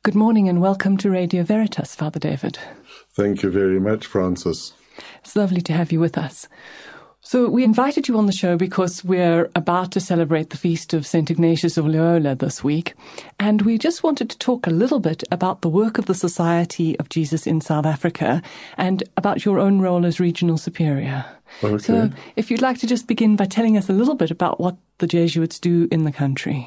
Good morning and welcome to Radio Veritas, Father David. Thank you very much, Francis. It's lovely to have you with us. So we invited you on the show because we're about to celebrate the feast of St. Ignatius of Loyola this week, and we just wanted to talk a little bit about the work of the Society of Jesus in South Africa and about your own role as regional superior. Okay. So if you'd like to just begin by telling us a little bit about what the Jesuits do in the country.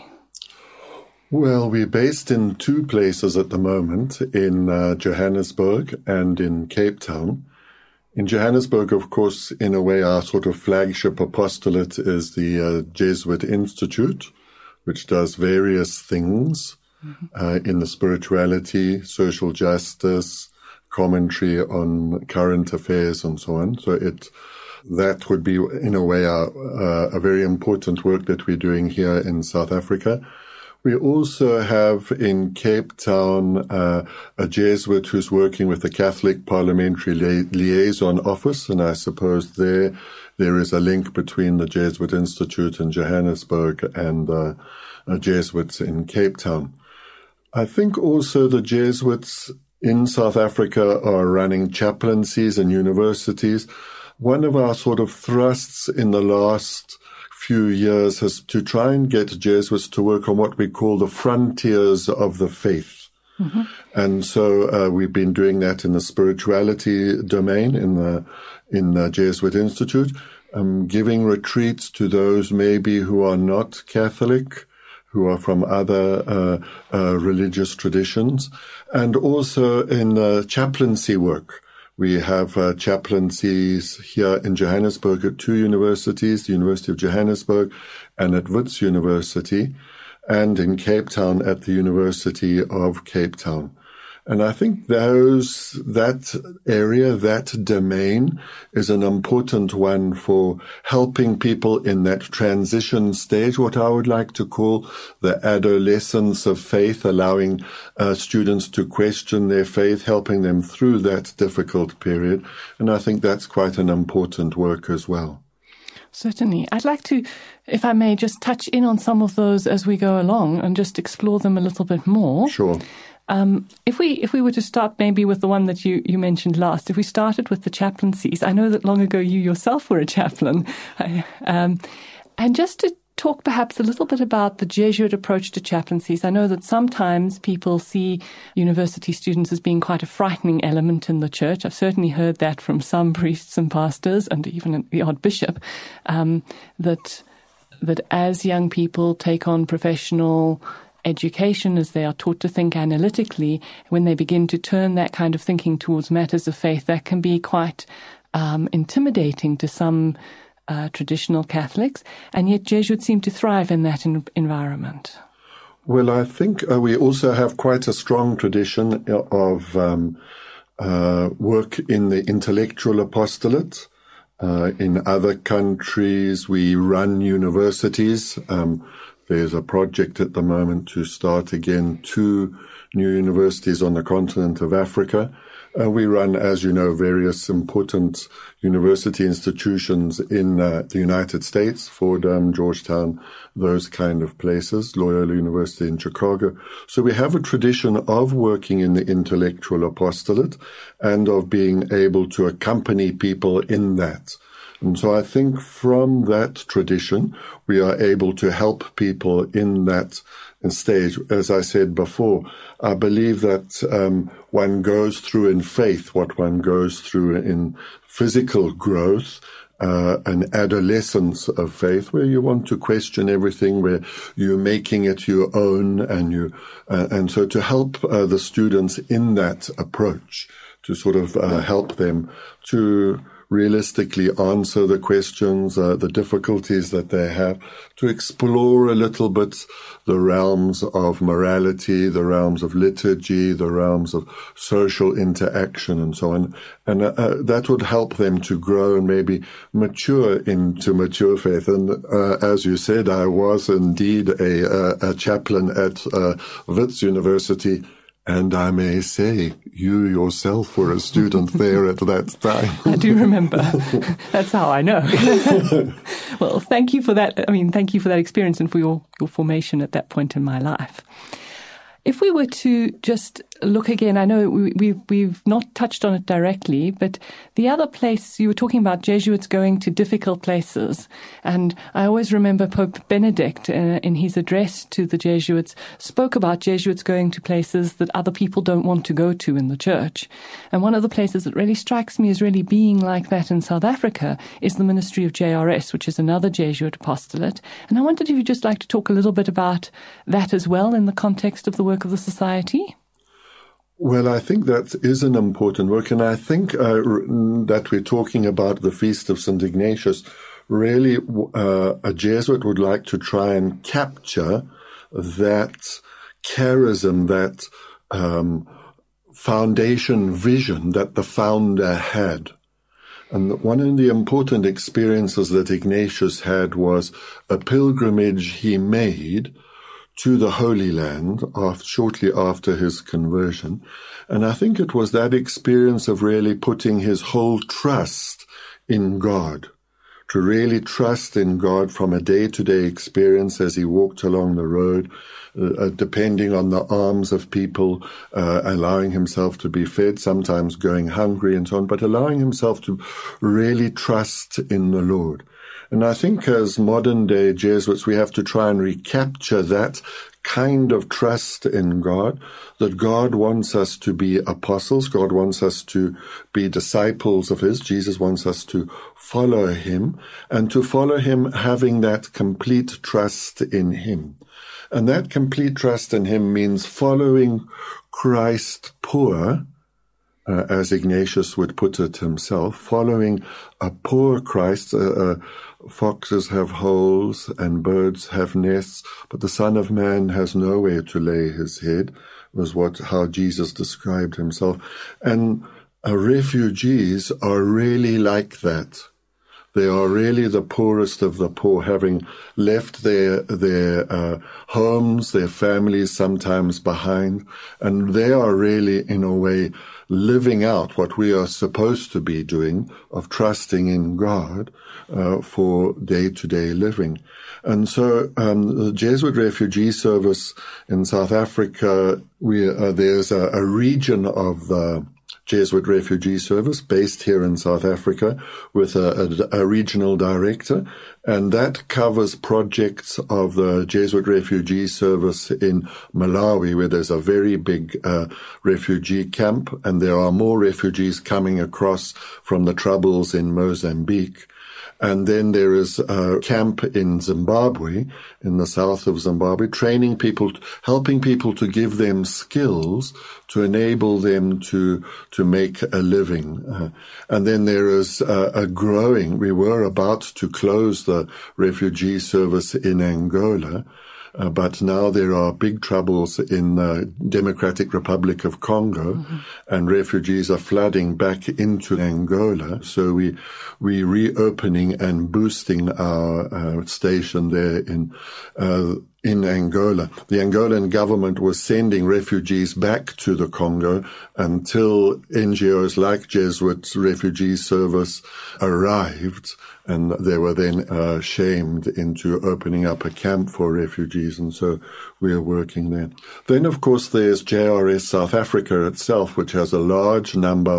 Well, we're based in two places at the moment, in Johannesburg and in Cape Town. In Johannesburg, of course, in a way, our sort of flagship apostolate is the Jesuit Institute, which does various things in the spirituality, social justice, commentary on current affairs, and so on. So that would be, in a way, a very important work that we're doing here in South Africa. We also have in Cape Town a Jesuit who's working with the Catholic Parliamentary Liaison Office, and I suppose there is a link between the Jesuit Institute in Johannesburg and Jesuits in Cape Town. I think also the Jesuits in South Africa are running chaplaincies and universities. One of our sort of thrusts in the last few years has to try and get Jesuits to work on what we call the frontiers of the faith. Mm-hmm. And so we've been doing that in the spirituality domain in the Jesuit Institute, giving retreats to those maybe who are not Catholic, who are from other religious traditions, and also in chaplaincy work. We have chaplaincies here in Johannesburg at two universities, the University of Johannesburg and at Wits University, and in Cape Town at the University of Cape Town. And I think that area, that domain, is an important one for helping people in that transition stage, what I would like to call the adolescence of faith, allowing students to question their faith, helping them through that difficult period. And I think that's quite an important work as well. Certainly. I'd like to, if I may, just touch in on some of those as we go along and just explore them a little bit more. Sure. If we were to start maybe with the one that you mentioned last, if we started with the chaplaincies, I know that long ago you yourself were a chaplain, and just to talk perhaps a little bit about the Jesuit approach to chaplaincies. I know that sometimes people see university students as being quite a frightening element in the church. I've certainly heard that from some priests and pastors and even the odd bishop, that as young people take on professional education, as they are taught to think analytically, when they begin to turn that kind of thinking towards matters of faith, that can be quite intimidating to some traditional Catholics, and yet Jesuits seem to thrive in that environment. Well, I think we also have quite a strong tradition of work in the intellectual apostolate. In other countries, we run universities. There's a project at the moment to start again 2 new universities on the continent of Africa. We run, as you know, various important university institutions in the United States, Fordham, Georgetown, those kind of places, Loyola University in Chicago. So we have a tradition of working in the intellectual apostolate and of being able to accompany people in that. And so I think from that tradition, we are able to help people in that stage. As I said before, I believe that one goes through in faith what one goes through in physical growth, an adolescence of faith, where you want to question everything, where you're making it your own, and so to help the students in that approach, to sort of help them to realistically answer the questions, the difficulties that they have, to explore a little bit the realms of morality, the realms of liturgy, the realms of social interaction, and so on. And that would help them to grow and maybe mature into mature faith. And as you said, I was indeed a chaplain at Wits University. And I may say, you yourself were a student there at that time. I do remember. That's how I know. Well, thank you for that. I mean, thank you for that experience and for your formation at that point in my life. If we were to just look again, I know we've not touched on it directly, but the other place, you were talking about Jesuits going to difficult places. And I always remember Pope Benedict, in his address to the Jesuits, spoke about Jesuits going to places that other people don't want to go to in the church. And one of the places that really strikes me as really being like that in South Africa is the Ministry of JRS, which is another Jesuit apostolate. And I wondered if you'd just like to talk a little bit about that as well in the context of the work of the Society. Well, I think that is an important work, and I think that we're talking about the Feast of St. Ignatius. Really, a Jesuit would like to try and capture that charism, that foundation vision that the founder had. And one of the important experiences that Ignatius had was a pilgrimage he made to the Holy Land shortly after his conversion. And I think it was that experience of really putting his whole trust in God, to really trust in God from a day-to-day experience as he walked along the road, depending on the alms of people, allowing himself to be fed, sometimes going hungry and so on, but allowing himself to really trust in the Lord. And I think as modern-day Jesuits, we have to try and recapture that kind of trust in God, that God wants us to be apostles, God wants us to be disciples of his, Jesus wants us to follow him, and to follow him having that complete trust in him. And that complete trust in him means following Christ poor, as Ignatius would put it himself, following a poor Christ. Foxes have holes and birds have nests, but the Son of Man has nowhere to lay his head, was how Jesus described himself. And refugees are really like that. They are really the poorest of the poor, having left their homes, their families sometimes behind, and they are really, in a way, living out what we are supposed to be doing, of trusting in God for day-to-day living. And so the Jesuit Refugee Service in South Africa, there's a region of the Jesuit Refugee Service based here in South Africa with a regional director, and that covers projects of the Jesuit Refugee Service in Malawi, where there's a very big refugee camp, and there are more refugees coming across from the troubles in Mozambique. And then there is a camp in Zimbabwe, in the south of Zimbabwe, training people, helping people to give them skills to enable them to make a living. And then there is we were about to close the refugee service in Angola, but now there are big troubles in the Democratic Republic of Congo, and refugees are flooding back into Angola. So we reopening and boosting our station there in Angola. The Angolan government was sending refugees back to the Congo until NGOs like Jesuit Refugee Service arrived, and they were then shamed into opening up a camp for refugees, and so we are working there. Then, of course, there's JRS South Africa itself, which has a large number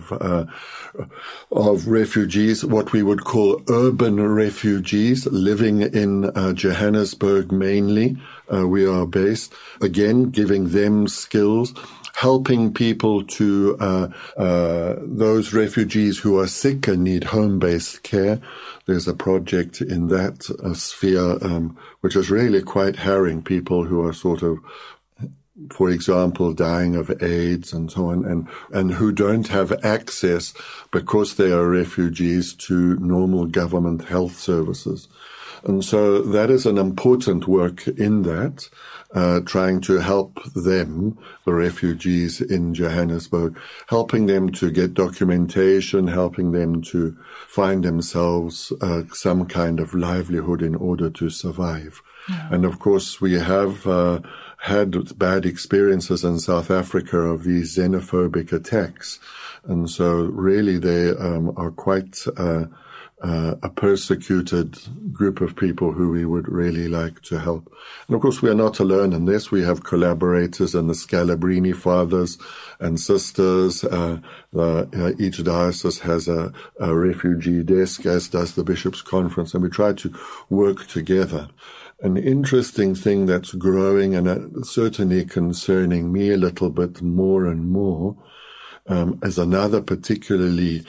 of refugees, what we would call urban refugees, living in Johannesburg mainly. We are based, again, giving them skills, helping people to those refugees who are sick and need home-based care. There's a project in that sphere which is really quite harrowing, people who are sort of, for example, dying of AIDS and so on, and who don't have access, because they are refugees, to normal government health services. And so that is an important work in that, trying to help them, the refugees in Johannesburg, helping them to get documentation, helping them to find themselves some kind of livelihood in order to survive. Yeah. And of course, we have had bad experiences in South Africa of these xenophobic attacks. And so really they are quite a persecuted group of people who we would really like to help. And of course, we are not alone in this. We have collaborators in the Scalabrini fathers and sisters. Each diocese has a refugee desk, as does the Bishops' Conference, and we try to work together. An interesting thing that's growing and certainly concerning me a little bit more and more is another particularly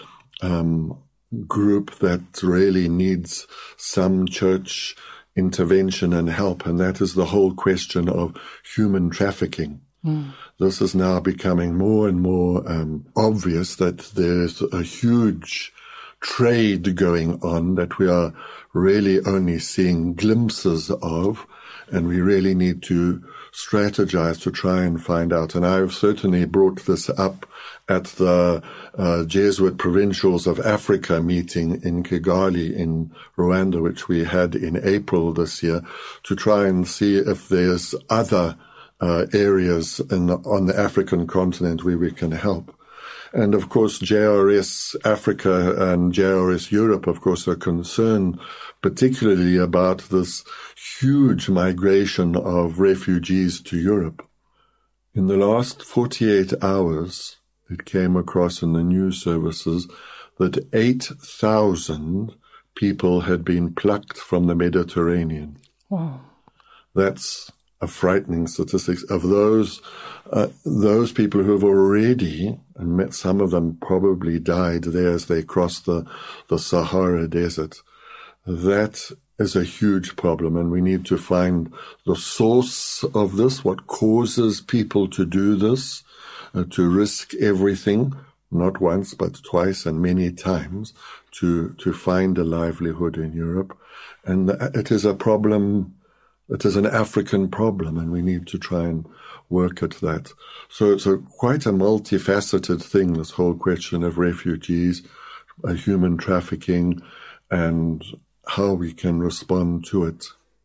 group that really needs some church intervention and help, and that is the whole question of human trafficking. This is now becoming more and more obvious that there's a huge trade going on that we are really only seeing glimpses of, and we really need to strategize to try and find out. And I've certainly brought this up at the Jesuit Provincials of Africa meeting in Kigali in Rwanda, which we had in April this year, to try and see if there's other areas on the African continent where we can help. And of course, JRS Africa and JRS Europe, of course, are concerned particularly about this huge migration of refugees to Europe. In the last 48 hours, it came across in the news services that 8,000 people had been plucked from the Mediterranean. Wow. That's a frightening statistic of those people who have already, and some of them probably died there as they crossed the Sahara Desert. That is a huge problem, and we need to find the source of this, what causes people to do this, to risk everything, not once, but twice and many times, to find a livelihood in Europe. And it is a problem. It is an African problem, and we need to try and work at that. So it's quite a multifaceted thing, this whole question of refugees, human trafficking, and how we can respond to it.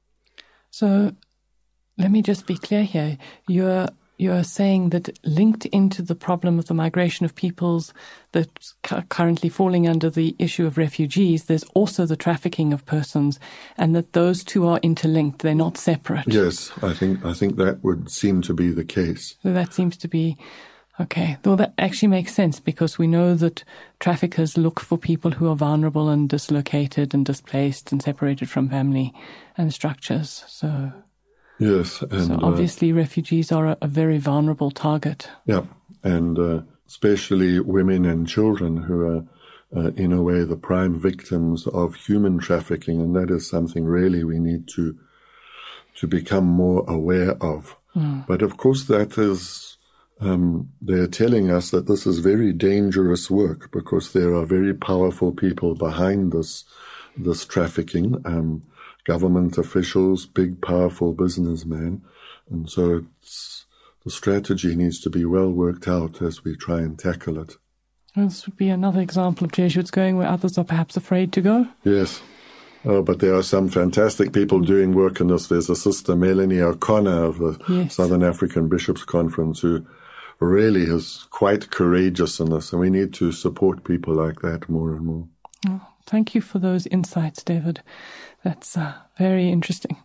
So let me just be clear here. You're saying that linked into the problem of the migration of peoples that's currently falling under the issue of refugees, there's also the trafficking of persons, and that those two are interlinked. They're not separate. Yes, I think that would seem to be the case. So that seems to be okay. Well, that actually makes sense, because we know that traffickers look for people who are vulnerable and dislocated and displaced and separated from family and structures. So yes, and so obviously refugees are a very vulnerable target. Yeah, and especially women and children who are, in a way, the prime victims of human trafficking, and that is something really we need to become more aware of. But of course, that is, they're telling us that this is very dangerous work, because there are very powerful people behind this trafficking. Government officials, big, powerful businessmen. And so the strategy needs to be well worked out as we try and tackle it. This would be another example of Jesuits going where others are perhaps afraid to go. Yes. Oh, but there are some fantastic people doing work in this. There's a Sister Melanie O'Connor of the Southern African Bishops' Conference, who really is quite courageous in this. And we need to support people like that more and more. Oh, thank you for those insights, David. That's very interesting.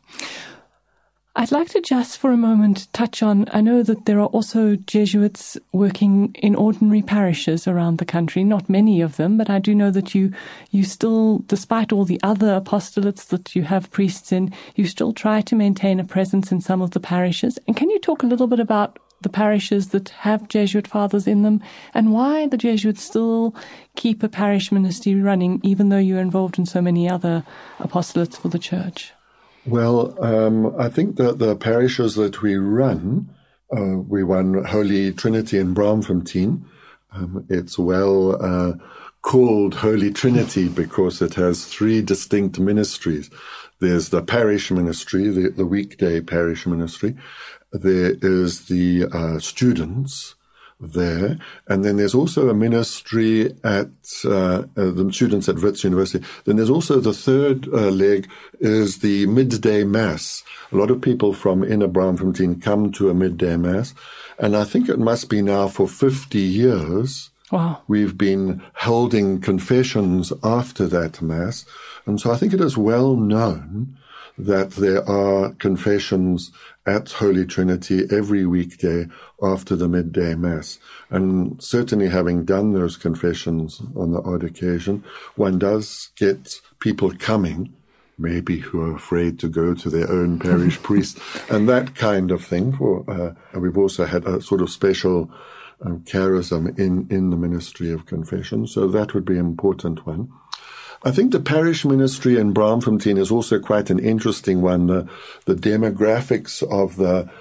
I'd like to just for a moment touch on, I know that there are also Jesuits working in ordinary parishes around the country, not many of them, but I do know that you still, despite all the other apostolates that you have priests in, you still try to maintain a presence in some of the parishes. And can you talk a little bit about the parishes that have Jesuit fathers in them, and why the Jesuits still keep a parish ministry running, even though you're involved in so many other apostolates for the Church? Well, I think that the parishes that we run, we run Holy Trinity in Braamfontein. It's well called Holy Trinity because it has three distinct ministries. There's the parish ministry, the weekday parish ministry. There is the students there, and then there's also a ministry at the students at Wits University. Then there's also the third leg is the midday mass. A lot of people from inner Braamfontein come to a midday mass, and I think it must be now for 50 years Wow. We've been holding confessions after that Mass. And so I think it is well known that there are confessions at Holy Trinity every weekday after the midday Mass. And certainly having done those confessions on the odd occasion, one does get people coming, maybe who are afraid to go to their own parish priest, and that kind of thing. We've also had a sort of special charism in the ministry of confession, so that would be an important one. I think the parish ministry in Braamfontein is also quite an interesting one. The demographics of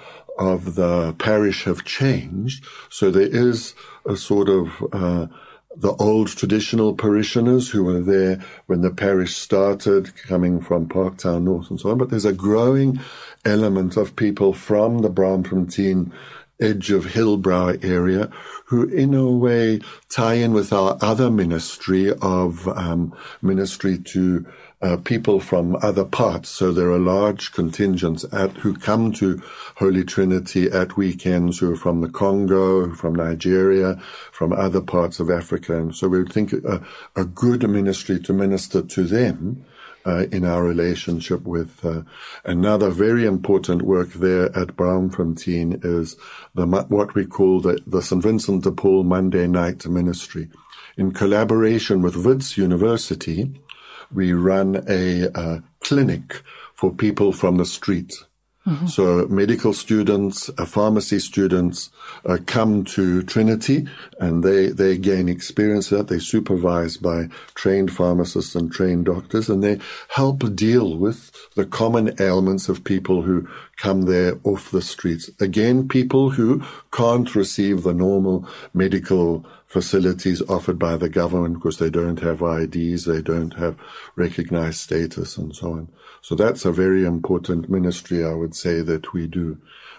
the parish have changed, so there is a sort of the old traditional parishioners who were there when the parish started, coming from Parktown North and so on, but there's a growing element of people from the Braamfontein edge of Hillbrow area who in a way tie in with our other ministry of ministry to people from other parts. So there are large contingents who come to Holy Trinity at weekends who are from the Congo, from Nigeria, from other parts of Africa. And so we would think a good ministry to minister to them in our relationship with another very important work there at Braamfontein is what we call the St. Vincent de Paul Monday Night Ministry. In collaboration with Wits University, we run a clinic for people from the street. Mm-hmm. So medical students, pharmacy students come to Trinity and they gain experience that. They're supervised by trained pharmacists and trained doctors, and they help deal with the common ailments of people who come there off the streets. Again, people who can't receive the normal medical facilities offered by the government because they don't have IDs, they don't have recognized status and so on. So that's a very important ministry, I would say, that we do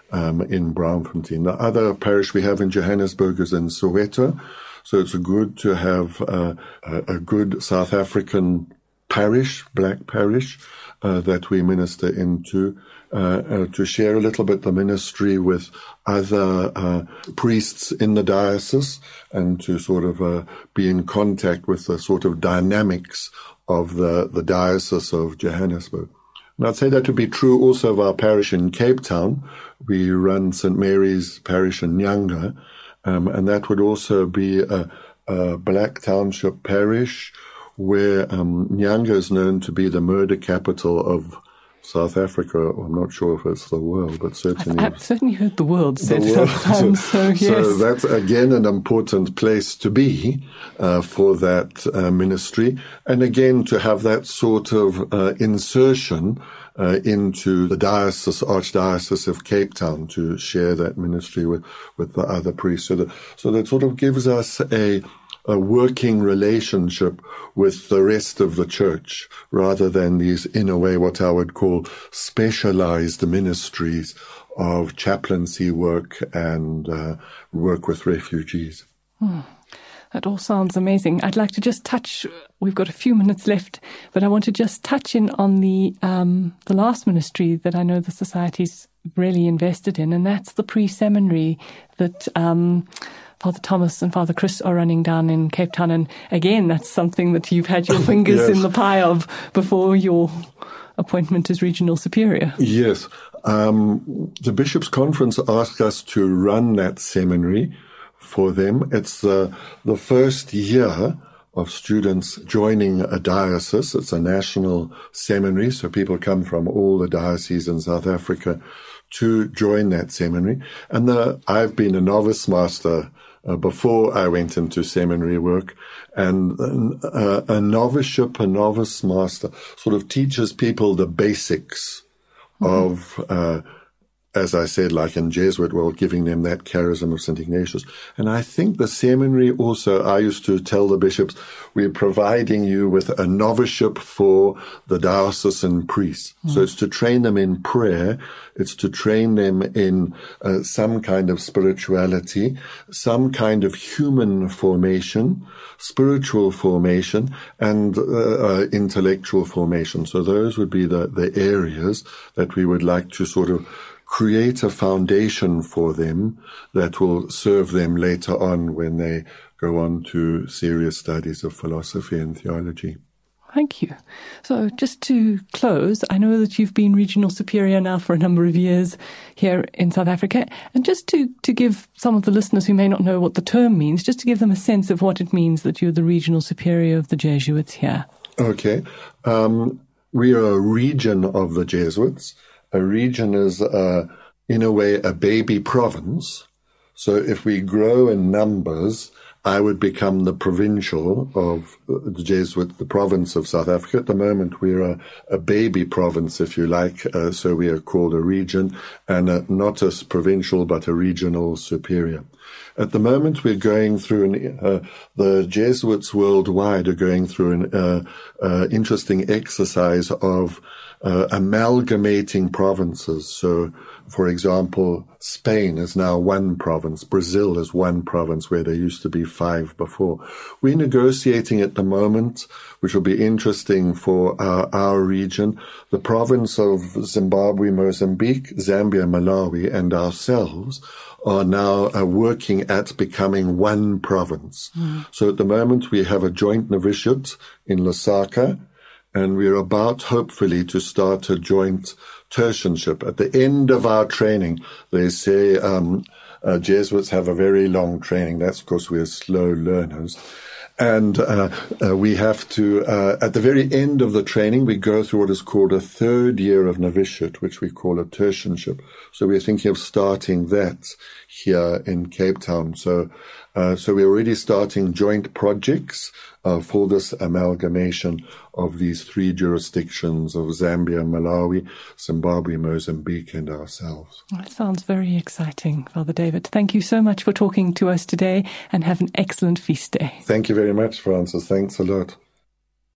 in Braamfontein. The other parish we have in Johannesburg is in Soweto. So it's good to have a good South African parish, black parish, that we minister into, to share a little bit the ministry with other priests in the diocese and to sort of be in contact with the sort of dynamics of the Diocese of Johannesburg. And I'd say that would be true also of our parish in Cape Town. We run St. Mary's Parish in Nyanga, and that would also be a black township parish where Nyanga is known to be the murder capital of South Africa. I'm not sure if it's the world, but certainly... I've certainly heard the world said sometimes, so yes. So that's, again, an important place to be for that ministry. And again, to have that sort of insertion into the Archdiocese of Cape Town to share that ministry with the other priests. So that sort of gives us a working relationship with the rest of the church rather than these, in a way, what I would call specialized ministries of chaplaincy work and work with refugees. That all sounds amazing. I'd like to just touch, we've got a few minutes left, but I want to just touch in on the last ministry that I know the Society's really invested in, and that's the pre-seminary that Father Thomas and Father Chris are running down in Cape Town. And again, that's something that you've had your fingers yes. in the pie of before your appointment as regional superior. Yes. The Bishops' Conference asked us to run that seminary for them. It's the first year of students joining a diocese. It's a national seminary, so people come from all the dioceses in South Africa to join that seminary. And I've been a novice master before I went into seminary work, and a noviceship, a novice master, sort of teaches people the basics of as I said, like in Jesuit world, giving them that charism of St. Ignatius. And I think the seminary also, I used to tell the bishops, we're providing you with a noviceship for the diocesan priests. So it's to train them in prayer. It's to train them in some kind of spirituality, some kind of human formation, spiritual formation, and intellectual formation. So those would be the areas that we would like to sort of create a foundation for them that will serve them later on when they go on to serious studies of philosophy and theology. Thank you. So just to close, I know that you've been regional superior now for a number of years here in South Africa. And just to give some of the listeners who may not know what the term means, just to give them a sense of what it means that you're the regional superior of the Jesuits here. Okay. We are a region of the Jesuits. A region is, in a way, a baby province. So if we grow in numbers, I would become the provincial of the Jesuit, the province of South Africa. At the moment, we're a baby province, if you like, so we are called a region, and not a provincial, but a regional superior. At the moment, we're going through the Jesuits worldwide are going through an interesting exercise of amalgamating provinces. So, for example, Spain is now one province. Brazil is one province where there used to be 5 before. We're negotiating at the moment, which will be interesting for our region, the province of Zimbabwe, Mozambique, Zambia, Malawi, and ourselves are now working at becoming one province. So at the moment we have a joint novitiate in Lusaka, and we're about, hopefully, to start a joint tertianship. At the end of our training, they say Jesuits have a very long training. That's because we're slow learners. And we have to, at the very end of the training, we go through what is called a 3rd year of novitiate, which we call a tertianship. So we're thinking of starting that here in Cape Town. So we're already starting joint projects for this amalgamation of these 3 jurisdictions of Zambia, Malawi, Zimbabwe, Mozambique, and ourselves. That sounds very exciting, Father David. Thank you so much for talking to us today, and have an excellent feast day. Thank you very much, Francis. Thanks a lot.